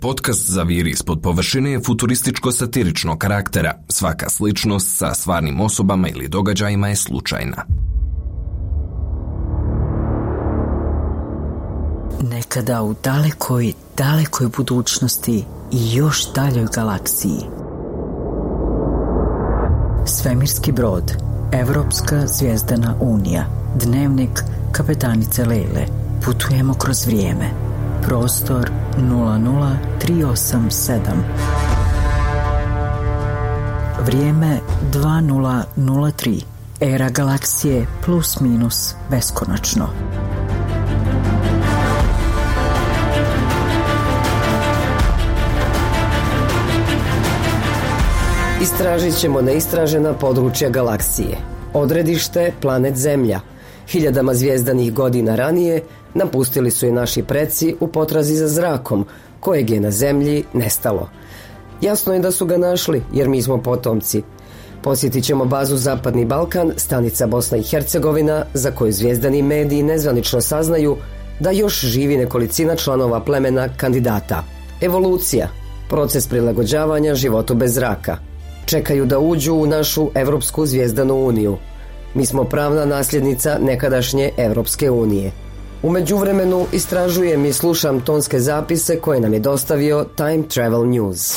Podcast zaviri ispod površine je futurističko-satiričnog karaktera. Svaka sličnost sa stvarnim osobama ili događajima je slučajna. Nekada u dalekoj, dalekoj budućnosti i još daljoj galaksiji. Svemirski brod, Evropska zvijezdana unija, dnevnik kapetanice Lejle. Putujemo kroz vrijeme. Prostor 00387. Vrijeme 2003. Era galaksije plus minus beskonačno. Istražit ćemo neistražena područja galaksije. Odredište planet Zemlja. Hiljadama zvijezdanih godina ranije napustili su je naši preci u potrazi za zrakom, kojeg je na Zemlji nestalo. Jasno je da su ga našli, jer mi smo potomci. Posjetit ćemo bazu Zapadni Balkan, stanica Bosna i Hercegovina, za koju zvijezdani mediji nezvanično saznaju da još živi nekolicina članova plemena kandidata. Evolucija, proces prilagođavanja životu bez zraka. Čekaju da uđu u našu Evropsku zvijezdanu uniju. Mi smo pravna nasljednica nekadašnje Evropske unije. U međuvremenu istražujem i slušam tonske zapise koje nam je dostavio Time Travel News.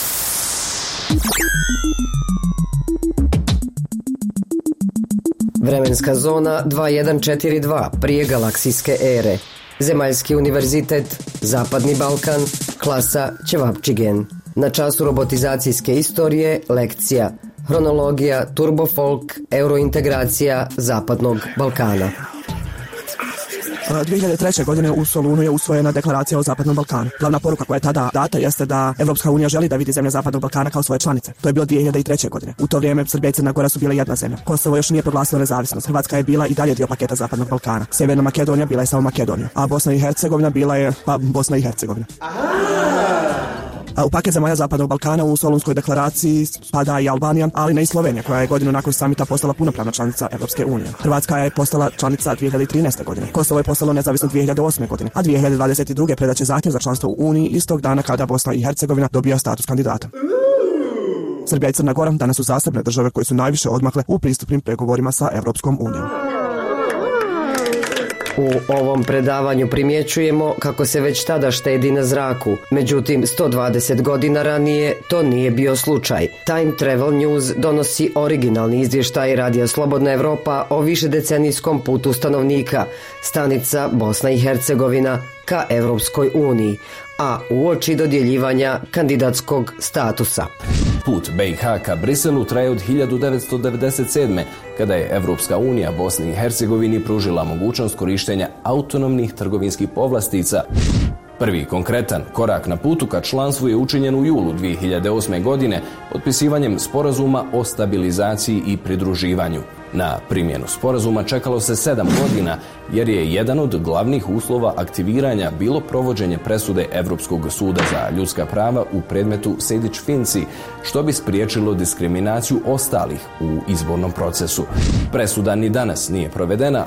Vremenska zona 2142 prije galaksijske ere. Zemaljski univerzitet, Zapadni Balkan, klasa Ćevapčigen. Na času robotizacijske istorije, lekcija hronologija, turbofolk, eurointegracija Zapadnog Balkana. 2003. godine u Solunu je usvojena deklaracija o Zapadnom Balkanu. Glavna poruka koja je tada data jeste da Evropska unija želi da vidi zemlje Zapadnog Balkana kao svoje članice. To je bilo 2003. godine. U to vrijeme Srbija i Crna Gora su bile jedna zemlja. Kosovo još nije proglasilo nezavisnost. Hrvatska je bila i dalje dio paketa Zapadnog Balkana. Sjeverna Makedonija bila je samo Makedonija, a Bosna i Hercegovina bila je Bosna i Hercegovina. U paket zemalja Zapadnog Balkana u Solunskoj deklaraciji spada i Albanija, ali ne i Slovenija, koja je godinu nakon samita postala punopravna članica Evropske unije. Hrvatska je postala članica 2013. godine. Kosovo je postalo nezavisno 2008. godine, a 2022. predaće zahtjev za članstvo u Uniji istog dana kada Bosna i Hercegovina dobija status kandidata. Srbija i Crna Gora danas su zasebne države koje su najviše odmakle u pristupnim pregovorima sa Evropskom unijom. U ovom predavanju primjećujemo kako se već tada štedi na zraku. Međutim, 120 godina ranije to nije bio slučaj. Time Travel News donosi originalni izvještaj Radija Slobodna Evropa o višedecenijskom putu stanovnika, stanica Bosna i Hercegovina ka Evropskoj uniji, a uoči dodjeljivanja kandidatskog statusa. Put BiH ka Briselu traje od 1997. kada je Evropska unija Bosni i Hercegovini pružila mogućnost korištenja autonomnih trgovinskih povlastica. Prvi konkretan korak na putu ka članstvu je učinjen u julu 2008. godine potpisivanjem sporazuma o stabilizaciji i pridruživanju. Na primjenu sporazuma čekalo se 7 godina jer je jedan od glavnih uslova aktiviranja bilo provođenje presude Evropskog suda za ljudska prava u predmetu Sejdić-Finci, što bi spriječilo diskriminaciju ostalih u izbornom procesu. Presuda ni danas nije provedena.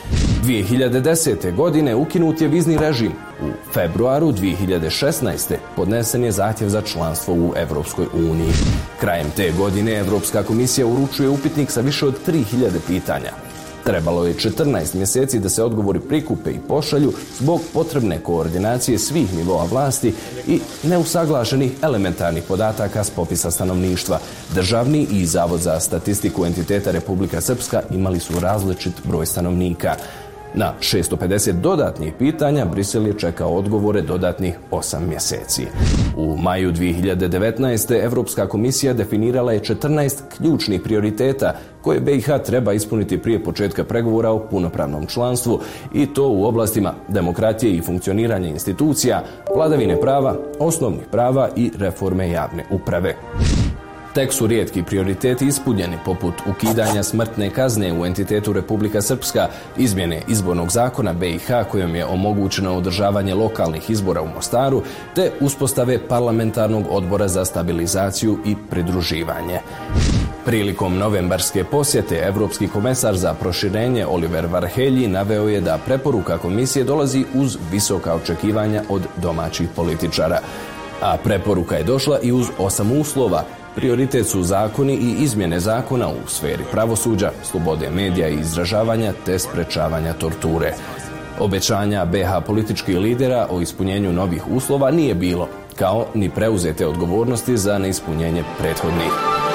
2010. godine ukinut je vizni režim. U februaru 2016. podnesen je zahtjev za članstvo u Evropskoj uniji. Krajem te godine Evropska komisija uručuje upitnik sa više od 3000 pitanja. Trebalo je 14 mjeseci da se odgovori prikupe i pošalju zbog potrebne koordinacije svih nivoa vlasti i neusaglašenih elementarnih podataka s popisa stanovništva. Državni i Zavod za statistiku entiteta Republika Srpska imali su različit broj stanovnika. Na 650 dodatnih pitanja Brisel je čekao odgovore dodatnih 8 mjeseci. U maju 2019. Evropska komisija definirala je 14 ključnih prioriteta koje BiH treba ispuniti prije početka pregovora o punopravnom članstvu, i to u oblastima demokratije i funkcioniranja institucija, vladavine prava, osnovnih prava i reforme javne uprave. Tek su rijetki prioriteti ispunjeni, poput ukidanja smrtne kazne u entitetu Republika Srpska, izmjene izbornog zakona BiH kojom je omogućeno održavanje lokalnih izbora u Mostaru, te uspostave parlamentarnog odbora za stabilizaciju i pridruživanje. Prilikom novembarske posjete, evropski komesar za proširenje Oliver Varhelyi naveo je da preporuka komisije dolazi uz visoka očekivanja od domaćih političara. A preporuka je došla i uz 8 uslova. Prioritet su zakoni i izmjene zakona u sferi pravosuđa, slobode medija i izražavanja te sprečavanja torture. Obećanja BiH političkih lidera o ispunjenju novih uslova nije bilo, kao ni preuzete odgovornosti za neispunjenje prethodnih.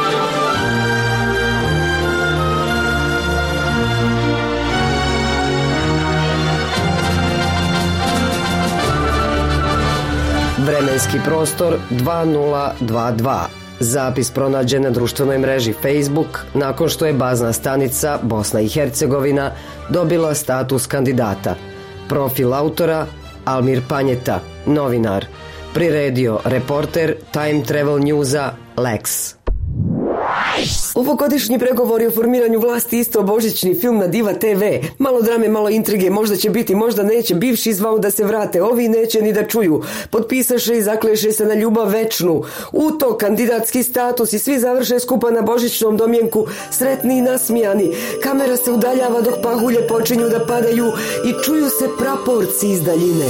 Vremenski prostor 2022. Zapis pronađen na društvenoj mreži Facebook nakon što je bazna stanica Bosna i Hercegovina dobila status kandidata. Profil autora Almir Panjeta, novinar. Priredio reporter Time Travel Newsa Lex. Ovogodišnji pregovori o formiranju vlasti isto božićni film na Diva TV. Malo drame, malo intrige, možda će biti, možda neće. Bivši zvao da se vrate, ovi neće ni da čuju. Potpisaše i zakleše se na ljubav večnu. U to kandidatski status i svi završe skupa na božićnom domjenku, sretni i nasmijani. Kamera se udaljava dok pahulje počinju da padaju i čuju se praporci iz daljine.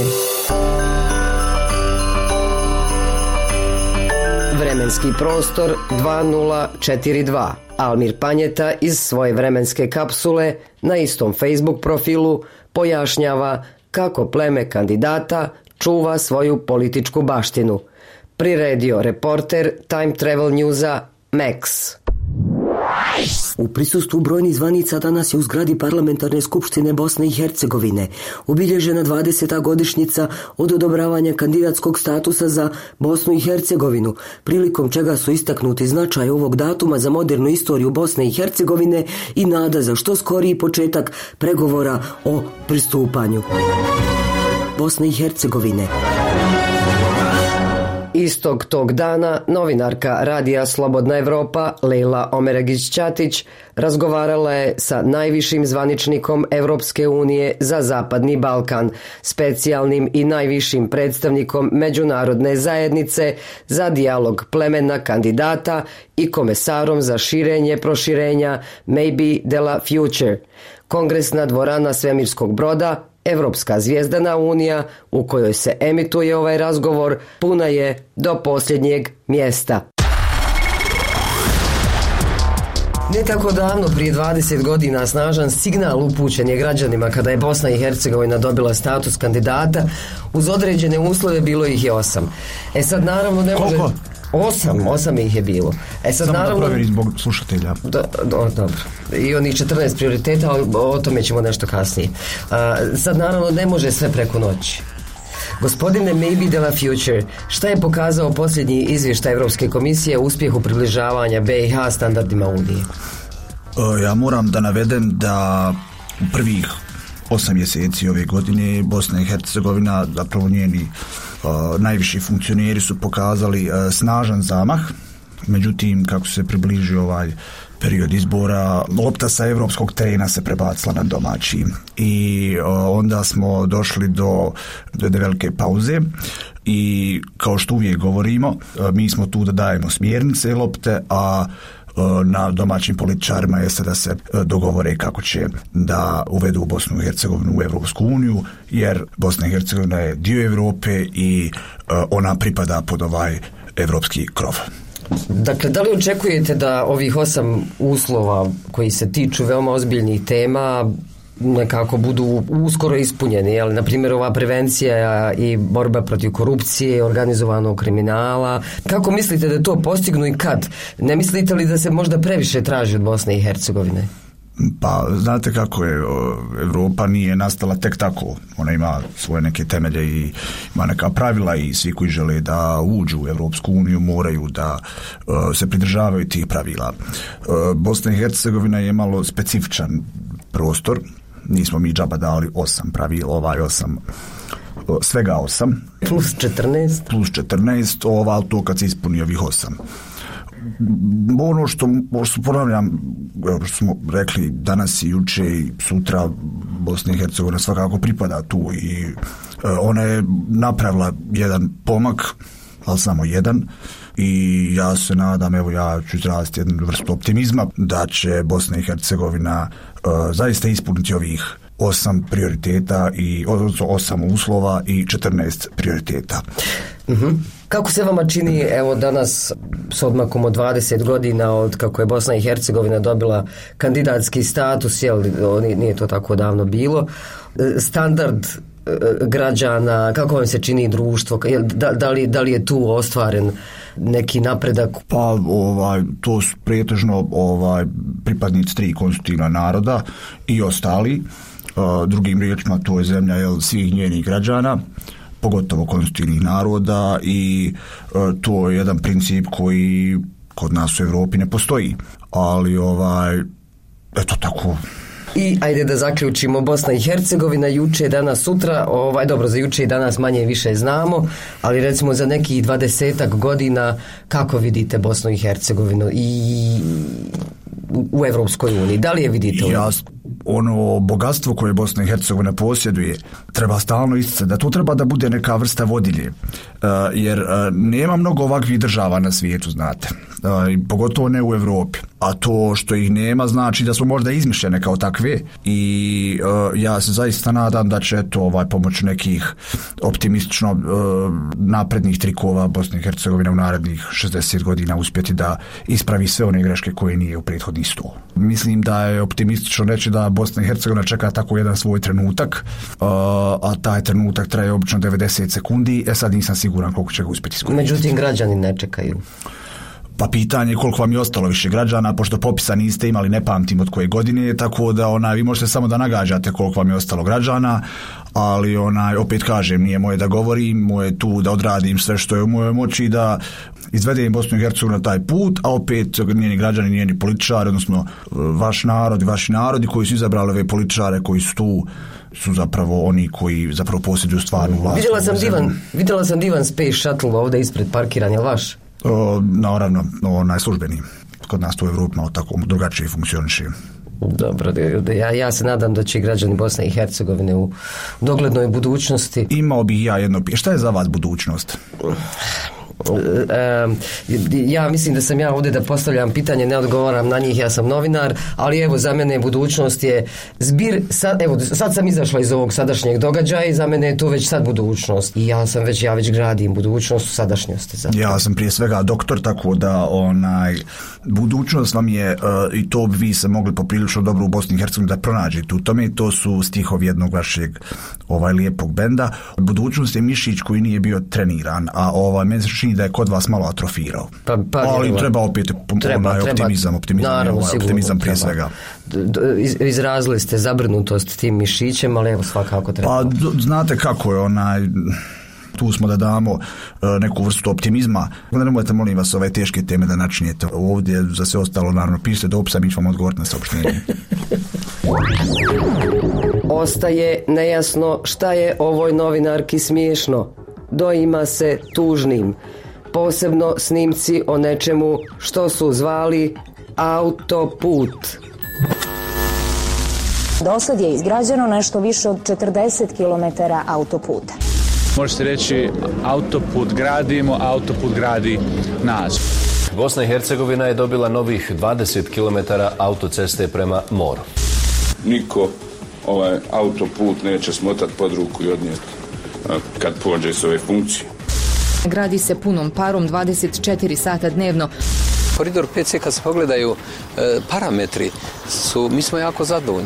Vremenski prostor 2042. Almir Panjeta iz svoje vremenske kapsule na istom Facebook profilu pojašnjava kako pleme kandidata čuva svoju političku baštinu. Priredio reporter Time Travel Newsa Max. U prisustvu brojnih zvanica danas je u zgradi Parlamentarne skupštine Bosne i Hercegovine obilježena 20. godišnjica od odobravanja kandidatskog statusa za Bosnu i Hercegovinu, prilikom čega su istaknuti značaj ovog datuma za modernu istoriju Bosne i Hercegovine i nada za što skoriji početak pregovora o pristupanju Bosne i Hercegovine. Istog tog dana novinarka Radija Slobodna Evropa Lejla Omeregić-Ćatić razgovarala je sa najvišim zvaničnikom Evropske unije za Zapadni Balkan, specijalnim i najvišim predstavnikom međunarodne zajednice za dijalog plemena kandidata i komesarom za širenje proširenja Maybe de la Future. Kongresna dvorana svemirskog broda, Evropska zvijezdana unija u kojoj se emituje ovaj razgovor puna je do posljednjeg mjesta. Ne tako davno, prije 20 godina, snažan signal upućen je građanima kada je Bosna i Hercegovina dobila status kandidata. Uz određene uslove bilo ih je 8. Sad naravno ne može... Koliko? 8 ih je bilo. Sad samo naravno... da provjeri zbog slušatelja. Dobro. I onih 14 prioriteta, o tome ćemo nešto kasnije. Sad naravno ne može sve preko noći. Gospodine Maybe de la Future, šta je pokazao posljednji izvještaj Evropske komisije o uspjehu približavanja BiH standardima Unije? Ja moram da navedem da u prvih 8 mjeseci ove godine Bosna i Hercegovina, zapravo njeni najviši funkcioneri su pokazali snažan zamah. Međutim, kako se približio ovaj period izbora, lopta sa evropskog terena se prebacila na domaći i onda smo došli do velike pauze i kao što uvijek govorimo, mi smo tu da dajemo smjernice lopte, a na domaćim političarima jeste da se dogovore kako će da uvedu Bosnu i Hercegovinu u Evropsku uniju, jer Bosna i Hercegovina je dio Europe i ona pripada pod ovaj evropski krov. Dakle, da li očekujete da ovih 8 uslova koji se tiču veoma ozbiljnih tema nekako budu uskoro ispunjeni, jel? Na primjer, ova prevencija i borba protiv korupcije, organizovanog kriminala. Kako mislite da to postignu i kad? Ne mislite li da se možda previše traži od Bosne i Hercegovine? Pa, znate kako je, Europa nije nastala tek tako. Ona ima svoje neke temelje i ima neka pravila i svi koji žele da uđu u Evropsku uniju moraju da se pridržavaju tih pravila. Bosna i Hercegovina je malo specifičan prostor. Nismo mi džaba dali 8 pravila, svega 8. Plus 14. Plus 14, to kad se ispuni ovih 8. Ono što ponavljam, što smo rekli danas i juče i sutra, Bosna i Hercegovina svakako pripada tu i ona je napravila jedan pomak, ali samo jedan, i ja se nadam, ja ću izraziti jednu vrstu optimizma da će Bosna i Hercegovina zaista ispuniti ovih 8 prioriteta i 8 uslova i 14 prioriteta. Kako se vama čini, evo danas s odmakom od 20 godina od kako je Bosna i Hercegovina dobila kandidatski status, jel, nije to tako davno bilo, standard građana, kako vam se čini društvo, da li je tu ostvaren neki napredak? Pa to su pretežno pripadnici 3 konstitutivna naroda i ostali, drugim riječima to je zemlja svih njenih građana, pogotovo konstitutivnih naroda, i to je jedan princip koji kod nas u Europi ne postoji, ali eto tako. I ajde da zaključimo, Bosna i Hercegovina juče, danas, sutra, dobro, za juče i danas manje više znamo, ali recimo za nekih 20 godina kako vidite Bosnu i Hercegovinu i u Evropskoj uniji? Da li je vidite? Ono bogatstvo koje Bosna i Hercegovina posjeduje treba stalno isticati da to treba da bude neka vrsta vodilje, jer nema mnogo ovakvih država na svijetu, znate, pogotovo ne u Europi, a to što ih nema znači da su možda izmišljene kao takve, i ja se zaista nadam da će to pomoću nekih optimistično naprednih trikova Bosna i Hercegovina u narednih 60 godina uspjeti da ispravi sve one greške koje nije u prethodnih 100. Mislim da je optimistično reći da Bosna i Hercegovina čeka tako jedan svoj trenutak, a taj trenutak traje obično 90 sekundi, sad nisam siguran koliko će ga uspjeti iskoristiti. Međutim, građani ne čekaju. Pa pitanje je koliko vam je ostalo više građana, pošto popisa niste imali, ne pamtim od koje godine, tako da vi možete samo da nagađate koliko vam je ostalo građana, ali opet kažem, nije moje da govorim, moje tu da odradim sve što je u mojoj moći da izvedem Bosnu i Hercegovinu na taj put, a opet njeni građani, njeni političari, odnosno vaš narod i vaši narodi koji su izabrali ove političare koji su tu, su zapravo oni koji zapravo posjeduju stvarnu vlast. Vidjela sam divan Space Shuttle ovdje ispred parkiran, je li vaš? Naravno, službeni. Kod nas to u Evropi malo tako drugačije funkcioniše. Dobro, ja se nadam da će građani Bosne i Hercegovine u doglednoj budućnosti... Imao bih ja jedno pitanje. Šta je za vas budućnost? Ja mislim da sam ja ovdje da postavljam pitanje, ne odgovaram na njih, ja sam novinar, ali evo za mene budućnost je zbir, sad sam izašla iz ovog sadašnjeg događaja i za mene je to već sad budućnost i ja već gradim budućnost u sadašnjosti. Ja sam prije svega doktor, tako da budućnost vam je, i to bi vi se mogli poprilično dobro u Bosni i Hercegovini da pronađete u tome, to su stihovi jednog vašeg lijepog benda. Budućnost je mišić koji nije bio treniran, a meni se čini da je kod vas malo atrofirao. Ali treba opet optimizam prije svega. Izrazili ste zabrinutost tim mišićem, ali evo svakako treba. Pa znate kako je tu smo da damo neku vrstu optimizma. Ne nemojte, molim vas, ove teške teme da načinjete ovdje, za sve ostalo naravno pišite dopisa, mi ću vam odgovoriti na saopštenje. Ostaje nejasno šta je ovoj novinarki smiješno. Doima se tužnim. Posebno snimci o nečemu što su zvali autoput. Dosad je izgrađeno nešto više od 40 km autoputa. Možete reći autoput gradimo, autoput gradi nas. Bosna i Hercegovina je dobila novih 20 km autoceste prema moru. Niko ovaj autoput neće smotati pod ruku i odnijeti kad pođe s ove funkcije. Gradi se punom parom 24 sata dnevno. Koridor 5C, kad se pogledaju parametri, mi smo jako zadovoljni.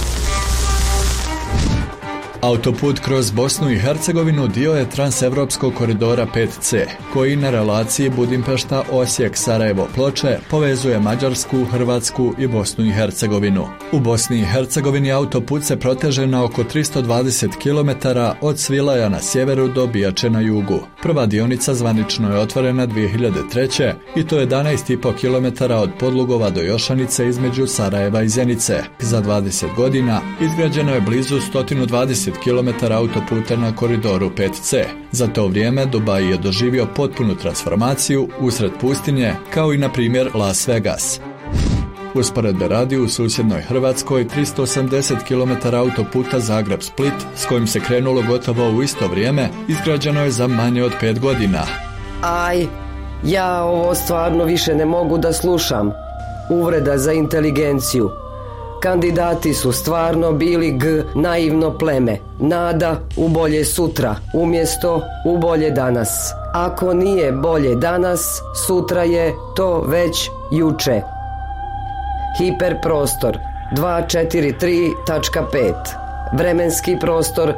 Autoput kroz Bosnu i Hercegovinu dio je transevropskog koridora 5C, koji na relaciji Budimpešta-Osijek-Sarajevo-Ploče povezuje Mađarsku, Hrvatsku i Bosnu i Hercegovinu. U Bosni i Hercegovini autoput se proteže na oko 320 km od Svilaja na sjeveru do Bijače na jugu. Prva dionica zvanično je otvorena 2003. i to 11,5 km od Podlugova do Jošanice između Sarajeva i Zenice. Za 20 godina izgrađeno je blizu 120 km autoputa na koridoru 5C. Za to vrijeme Dubai je doživio potpunu transformaciju usred pustinje, kao i na primjer Las Vegas. Usporedbe radi, u susjednoj Hrvatskoj 380 km autoputa Zagreb-Split, s kojim se krenulo gotovo u isto vrijeme, izgrađeno je za manje od 5 godina. Ja ovo stvarno više ne mogu da slušam. Uvreda za inteligenciju. Kandidati su stvarno bili naivno pleme. Nada u bolje sutra, umjesto u bolje danas. Ako nije bolje danas, sutra je to već juče. Hiperprostor 243.5. Vremenski prostor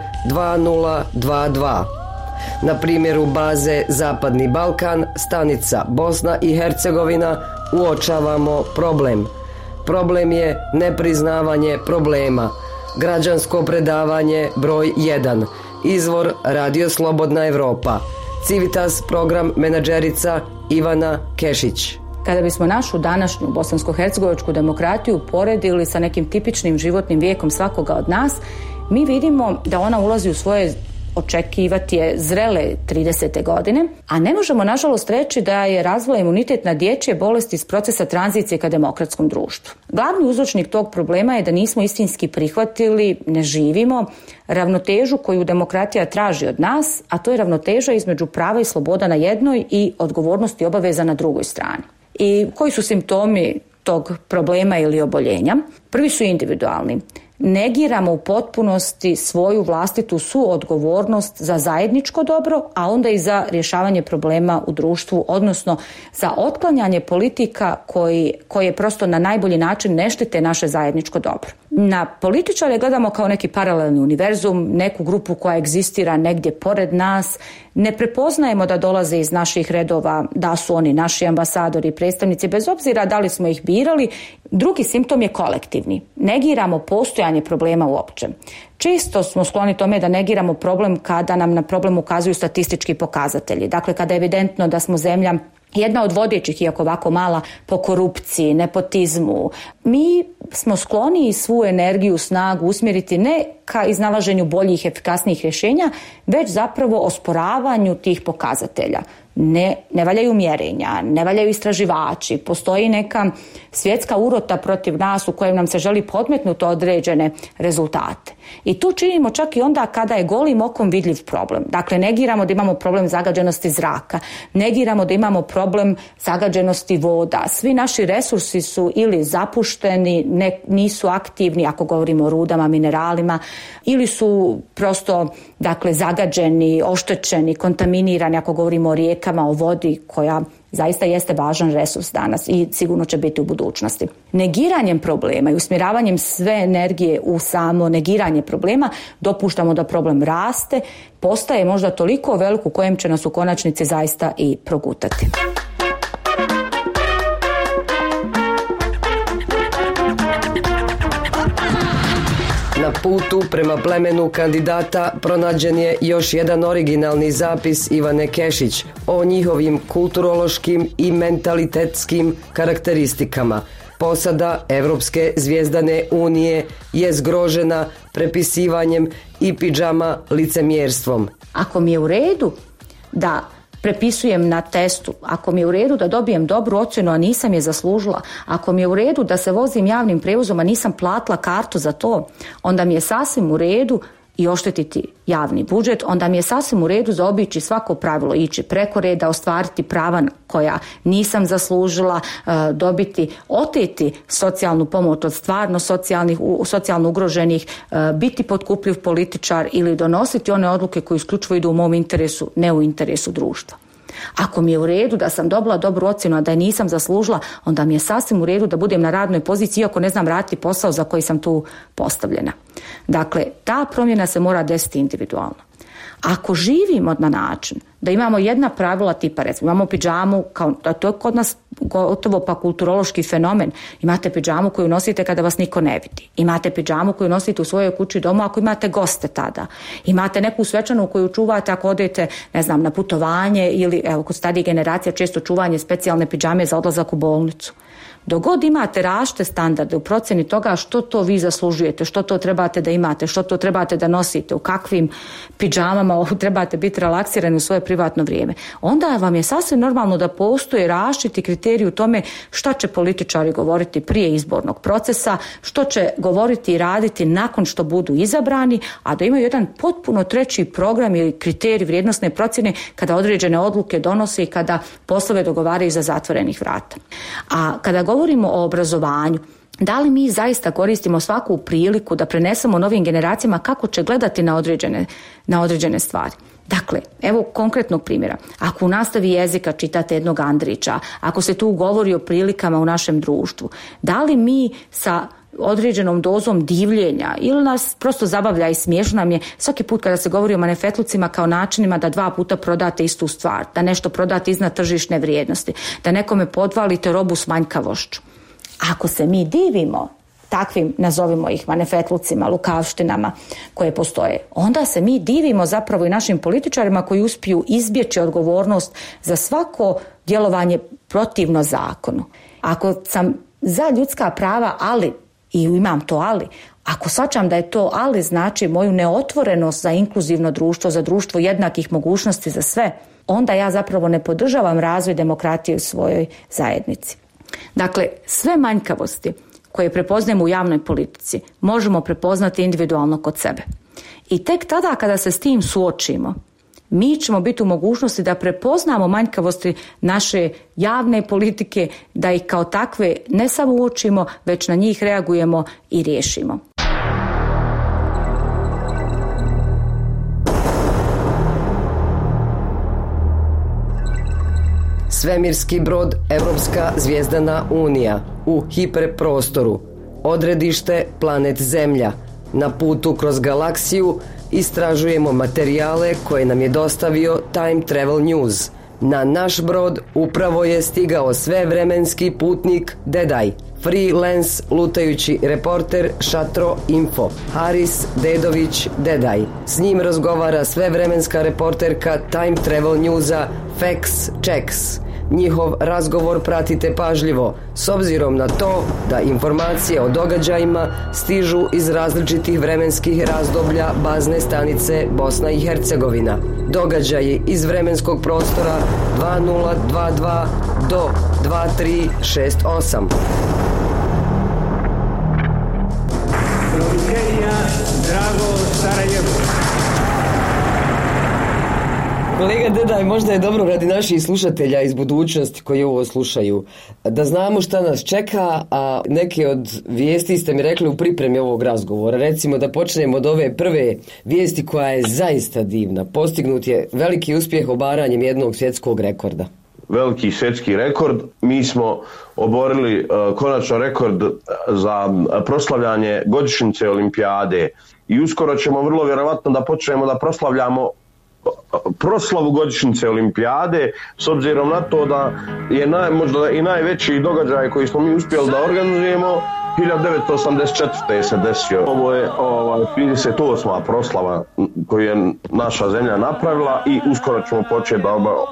2022. Na primjeru baze Zapadni Balkan, stanica Bosna i Hercegovina, uočavamo problem. Problem je nepriznavanje problema. Građansko predavanje broj 1. Izvor Radio Slobodna Evropa. Civitas program menadžerica Ivana Kešić. Kada bismo našu današnju bosansko-hercegovačku demokratiju poredili sa nekim tipičnim životnim vijekom svakoga od nas, mi vidimo da ona ulazi u svoje očekivati je zrele 30. godine, a ne možemo nažalost reći da je razvila imunitet na dječje bolesti iz procesa tranzicije ka demokratskom društvu. Glavni uzročnik tog problema je da nismo istinski prihvatili, ne živimo ravnotežu koju demokratija traži od nas, a to je ravnoteža između prava i sloboda na jednoj i odgovornosti i obaveza na drugoj strani. I koji su simptomi tog problema ili oboljenja? Prvi su individualni. Negiramo u potpunosti svoju vlastitu suodgovornost za zajedničko dobro, a onda i za rješavanje problema u društvu, odnosno za otklanjanje politika koje prosto na najbolji način ne štite naše zajedničko dobro. Na političare gledamo kao neki paralelni univerzum, neku grupu koja egzistira negdje pored nas. Ne prepoznajemo da dolaze iz naših redova, da su oni naši ambasadori i predstavnici, bez obzira da li smo ih birali. Drugi simptom je kolektivni. Negiramo postojanje problema uopće. Često smo skloni tome da negiramo problem kada nam na problem ukazuju statistički pokazatelji. Dakle, kada je evidentno da smo zemlja jedna od vodećih, iako ovako mala, po korupciji, nepotizmu. Mi smo skloni svu energiju, snagu usmjeriti ne ka iznalaženju boljih, efikasnijih rješenja, već zapravo osporavanju tih pokazatelja. Ne valjaju mjerenja, ne valjaju istraživači, postoji neka svjetska urota protiv nas u kojem nam se želi podmetnuti određene rezultate. I tu činimo čak i onda kada je golim okom vidljiv problem. Dakle, negiramo da imamo problem zagađenosti zraka, negiramo da imamo problem zagađenosti voda. Svi naši resursi su ili zapušteni, nisu aktivni, ako govorimo o rudama, mineralima, ili su prosto zagađeni, oštećeni, kontaminirani, ako govorimo o rijekama, o vodi koja zaista jeste važan resurs danas i sigurno će biti u budućnosti. Negiranjem problema i usmjeravanjem sve energije u samo negiranje problema dopuštamo da problem raste, postaje možda toliko velik u kojem će nas u konačnici zaista i progutati. Na putu prema plemenu kandidata pronađen je još jedan originalni zapis Ivane Kešić o njihovim kulturološkim i mentalitetskim karakteristikama. Posada Evropske zvijezdane unije je zgrožena prepisivanjem i pidžama licemjerstvom. Ako mi je u redu da prepisujem na testu, ako mi je u redu da dobijem dobru ocjenu, a nisam je zaslužila, ako mi je u redu da se vozim javnim prijevozom, a nisam platila kartu za to, onda mi je sasvim u redu i oštetiti javni budžet, onda mi je sasvim u redu zaobići svako pravilo, ići preko reda, ostvariti prava koja nisam zaslužila, oteti socijalnu pomoć od stvarno socijalno ugroženih, biti potkupljiv političar ili donositi one odluke koje isključivo idu u mom interesu, ne u interesu društva. Ako mi je u redu da sam dobila dobru ocjenu, a da je nisam zaslužila, onda mi je sasvim u redu da budem na radnoj poziciji, iako ne znam raditi posao za koji sam tu postavljena. Dakle, ta promjena se mora desiti individualno. Ako živimo na način da imamo jedna pravila tipa, recimo, imamo pidžamu, to je kod nas gotovo pa kulturološki fenomen. Imate pidžamu koju nosite kada vas niko ne vidi. Imate pidžamu koju nosite u svojoj kući domu ako imate goste tada. Imate neku svečanu koju čuvate ako odete, na putovanje ili, kod starih generacija često čuvanje specijalne pidžame za odlazak u bolnicu. Dok god imate različite standarde u procjeni toga što to vi zaslužujete, što to trebate da imate, što to trebate da nosite, u kakvim pidžamama trebate biti relaksirani u svoje privatno vrijeme, onda vam je sasvim normalno da postoje različiti kriteriji u tome šta će političari govoriti prije izbornog procesa, što će govoriti i raditi nakon što budu izabrani, a da imaju jedan potpuno treći program ili kriterij vrijednosne procjene kada određene odluke donose i kada poslove dogovaraju za zatvorenih vrata. A kada govorimo o obrazovanju, Da li mi zaista koristimo svaku priliku da prenesemo novim generacijama kako će gledati na određene stvari? Dakle, evo konkretnog primjera. Ako u nastavi jezika čitate jednog Andrića, ako se tu govori o prilikama u našem društvu, da li mi sa određenom dozom divljenja ili nas prosto zabavlja i smiješno nam je svaki put kada se govori o manifetlucima kao načinima da 2 puta prodate istu stvar, da nešto prodate iznad tržišne vrijednosti, da nekome podvalite robu s manjkavošću. Ako se mi divimo takvim, nazovimo ih manifetlucima, lukavštinama koje postoje, onda se mi divimo zapravo i našim političarima koji uspiju izbjeći odgovornost za svako djelovanje protivno zakonu. Ako sam za ljudska prava, ali, i imam to ali, ako shvaćam da je to ali znači moju neotvorenost za inkluzivno društvo, za društvo jednakih mogućnosti za sve, onda ja zapravo ne podržavam razvoj demokratije u svojoj zajednici. Dakle, sve manjkavosti koje prepoznajemo u javnoj politici možemo prepoznati individualno kod sebe. I tek tada kada se s tim suočimo, mi ćemo biti u mogućnosti da prepoznamo manjkavosti naše javne politike, da ih kao takve ne samo uočimo, već na njih reagujemo i riješimo. Svemirski brod Evropska zvijezdana unija u hiperprostoru. Odredište planet Zemlja. Na putu kroz galaksiju istražujemo materijale koje nam je dostavio Time Travel News. Na naš brod upravo je stigao svevremenski putnik Dedaj, freelance lutajući reporter Šatro Info, Haris Dedović Dedaj. S njim razgovara svevremenska reporterka Time Travel Newsa Fax Checks. Njihov razgovor pratite pažljivo, s obzirom na to da informacije o događajima stižu iz različitih vremenskih razdoblja bazne stanice Bosna i Hercegovina. Događaji iz vremenskog prostora 2022 do 2368. Drago Sarajevo. Kolega Dedaj, možda je dobro radi naših slušatelja iz budućnosti koji ovo slušaju da znamo šta nas čeka, a neke od vijesti ste mi rekli u pripremi ovog razgovora. Recimo da počnemo od ove prve vijesti koja je zaista divna. Postignut je veliki uspjeh obaranjem jednog svjetskog rekorda. Veliki svjetski rekord. Mi smo oborili konačno rekord za proslavljanje godišnjice olimpijade i uskoro ćemo vrlo vjerovatno da počnemo da proslavljamo proslavu godišnjice olimpijade, s obzirom na to da je možda i najveći događaj koji smo mi uspjeli da organizujemo 1984. se desio. Ovo je 38. proslava koju je naša zemlja napravila i uskoro ćemo početi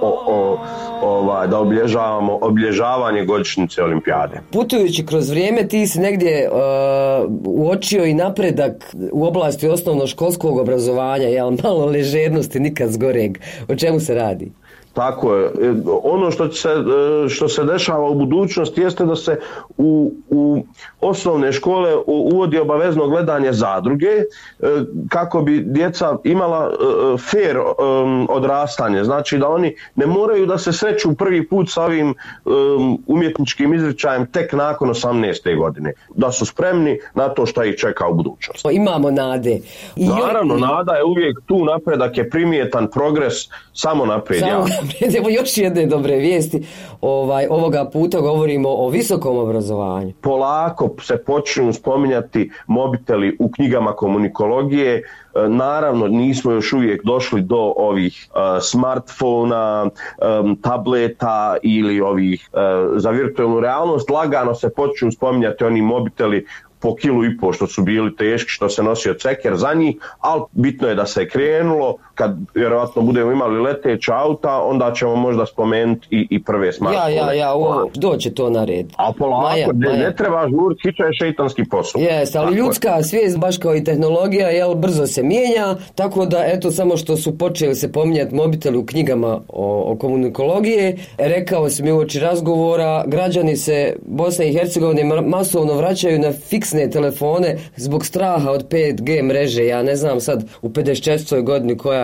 da obilježavanje godišnjice olimpijade. Putujući kroz vrijeme ti si negdje uočio i napredak u oblasti osnovnoškolskog obrazovanja, jel, malo ležernosti nikad zgoreg. O čemu se radi? Tako je. Ono što se dešava u budućnosti jeste da se u osnovne škole uvodi obavezno gledanje zadruge kako bi djeca imala fair odrastanje. Znači da oni ne moraju da se sreću prvi put sa ovim umjetničkim izričajem tek nakon 18. godine. Da su spremni na to što ih čeka u budućnosti. Imamo nade. Naravno, nada je uvijek tu, napredak je primjetan, progres samo naprijed. Evo još jedne dobre vijesti. Ovoga puta govorimo o visokom obrazovanju. Polako se počnu spominjati mobiteli u knjigama komunikologije. Naravno, nismo još uvijek došli do ovih smartfona, tableta ili ovih za virtualnu realnost. Lagano se počnu spominjati oni mobiteli po 1,5 kg što su bili teški, što se nosio ceker za njih, ali bitno je da se krenulo. Kad vjerovatno budemo imali leteća auta, onda ćemo možda spomenuti i prve smartfone. Doće to na red. A polako, ne treba žuriti, hića je šeitanski posao. Jeste, ali ljudska svijest, baš kao i tehnologija, brzo se mijenja, tako da eto, samo što su počeli se pominjati mobiteli u knjigama o komunikologije, rekao sam mi uoči razgovora, građani se Bosne i Hercegovine masovno vraćaju na fiksne telefone zbog straha od 5G mreže. Ja ne znam sad u 54. godini koja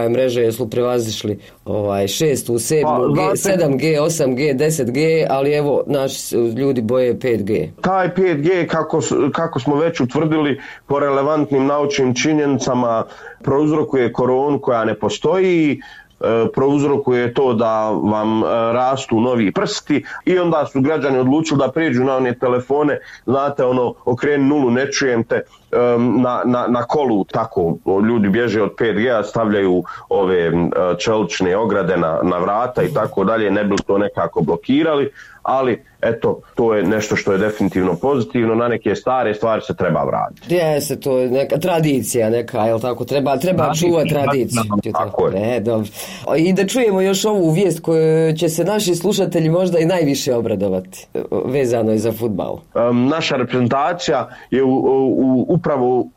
Wi-Fi mreže, jer su prevazišli 6, 7G, 7G, 8G, 10G, ali evo, naši ljudi boje 5G. Taj 5G, kako smo već utvrdili, po relevantnim naučnim činjenicama, prouzrokuje koronu koja ne postoji, prouzrokuje to da vam rastu novi prsti i onda su građani odlučili da prijeđu na one telefone, znate, okreni nulu, ne čujem te, na kolu, tako ljudi bježe od 5G-a, stavljaju ove čelične ograde na vrata i tako dalje, ne bi to nekako blokirali, ali eto, to je nešto što je definitivno pozitivno, na neke stare stvari se treba vratiti. Jeste, to je neka tradicija neka, jel tako, treba čuvati tradiciju. Tako je. Dobro. I da čujemo još ovu vijest koju će se naši slušatelji možda i najviše obradovati, vezano je za fudbal. Naša reprezentacija je upravo u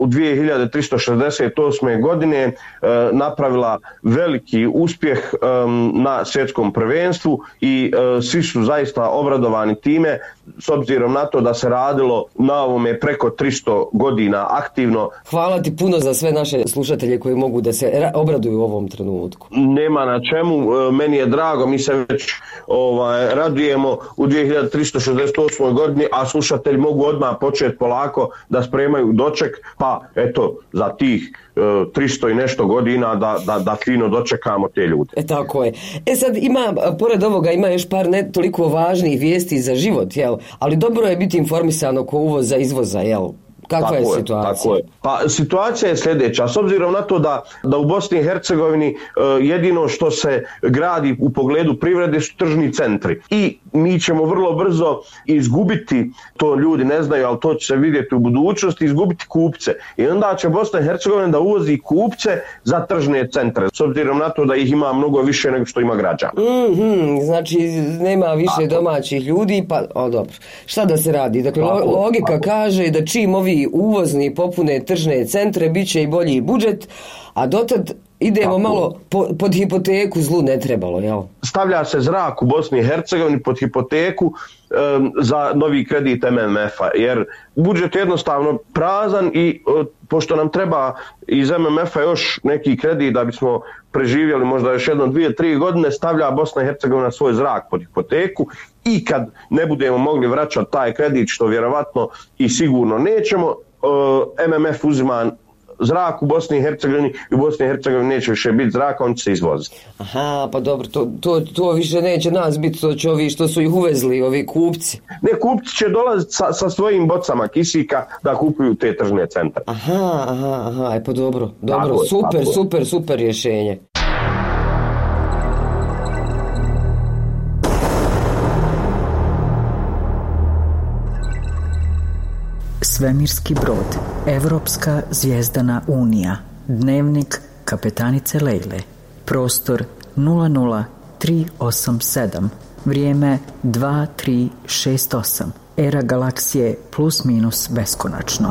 2368. godine napravila veliki uspjeh na svjetskom prvenstvu i svi su zaista obradovani time, s obzirom na to da se radilo na ovome preko 300 godina aktivno. Hvala ti puno za sve naše slušatelje koji mogu da se obraduju u ovom trenutku. Nema na čemu, meni je drago, mi se već radujemo u 2368. godini, a slušatelji mogu odmah početi polako da spremaju doček, pa eto, za tih 300 i nešto godina da fino dočekamo te ljude. Tako je. Sad pored ovoga ima još par ne toliko važnih vijesti za život, jel? Ali dobro je biti informisan oko uvoza, izvoza, jel? Kakva je situacija? Tako je. Pa situacija je sljedeća. S obzirom na to da u Bosni i Hercegovini jedino što se gradi u pogledu privrede su tržni centri. I mi ćemo vrlo brzo izgubiti, to ljudi ne znaju, ali to će se vidjeti u budućnosti, izgubiti kupce. I onda će Bosna i Hercegovina da uvozi kupce za tržne centre. S obzirom na to da ih ima mnogo više nego što ima građana. Znači nema više domaćih ljudi, pa dobro. Šta da se radi? Dakle, logika kaže da čim ovi uvozni popune tržne centre, bit će i bolji budžet, a dotad idemo malo pod hipoteku, zlu ne trebalo, jel? Stavlja se zrak u Bosni i Hercegovini pod hipoteku za novi kredit MMF-a, jer budžet je jednostavno prazan i pošto nam treba iz MMF-a još neki kredit da bismo preživjeli možda još 1, 2, 3 godine, stavlja Bosna i Hercegovina svoj zrak pod hipoteku i kad ne budemo mogli vraćati taj kredit, što vjerovatno i sigurno nećemo, MMF uzima zrak u Bosni i Hercegovini i u Bosni i Hercegovini neće više biti zraka, on će se izvoziti. Aha, pa dobro, to više neće nas biti, to će ovi što su ih uvezli, ovi kupci. Ne, kupci će dolaziti sa svojim bocama kisika da kupuju te tržne centre. Aha, pa dobro, super rješenje. Svemirski brod, Evropska zvijezdana unija, dnevnik kapetanice Lejle, prostor 00387, vrijeme 2368, era galaksije plus minus beskonačno.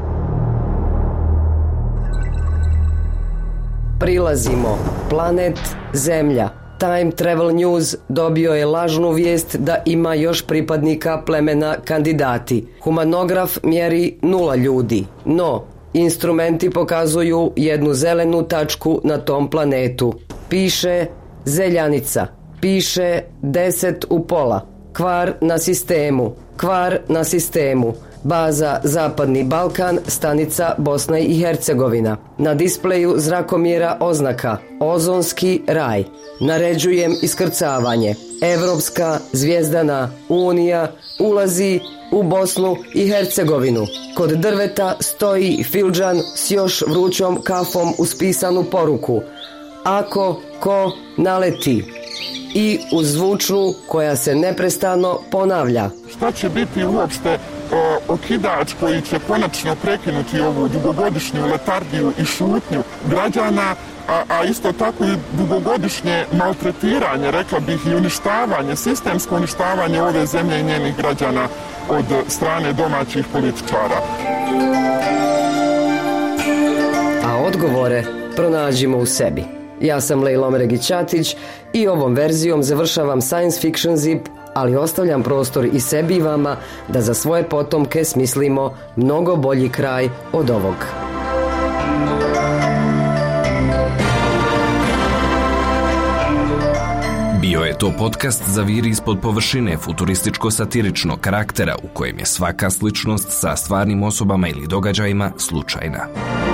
Prilazimo, planet Zemlja. Time Travel News dobio je lažnu vijest da ima još pripadnika plemena kandidati. Humanograf mjeri 0 ljudi, no instrumenti pokazuju jednu zelenu tačku na tom planetu. Piše Zeljanica, piše 10 u pola, kvar na sistemu. Baza Zapadni Balkan, stanica Bosna i Hercegovina. Na displeju zrakomjera oznaka Ozonski raj. Naređujem iskrcavanje. Evropska zvijezdana unija ulazi u Bosnu i Hercegovinu. Kod drveta stoji fildžan s još vrućom kafom uz pisanu poruku: ako ko naleti. I uz zvučnu koja se neprestano ponavlja. Šta će biti uopšte okidač koji će konačno prekinuti ovu dugogodišnju letardiju i šutnju građana, a isto tako i dugogodišnje maltretiranje, rekla bih, i uništavanje, sistemsko uništavanje ove zemlje i njenih građana od strane domaćih političara. A odgovore pronađimo u sebi. Ja sam Lejla Omeregić-Ćatić i ovom verzijom završavam Science Fiction Zip, ali ostavljam prostor i sebi i vama da za svoje potomke smislimo mnogo bolji kraj od ovog. Bio je to podcast Zaviri ispod površine futurističko-satiričnog karaktera u kojem je svaka sličnost sa stvarnim osobama ili događajima slučajna.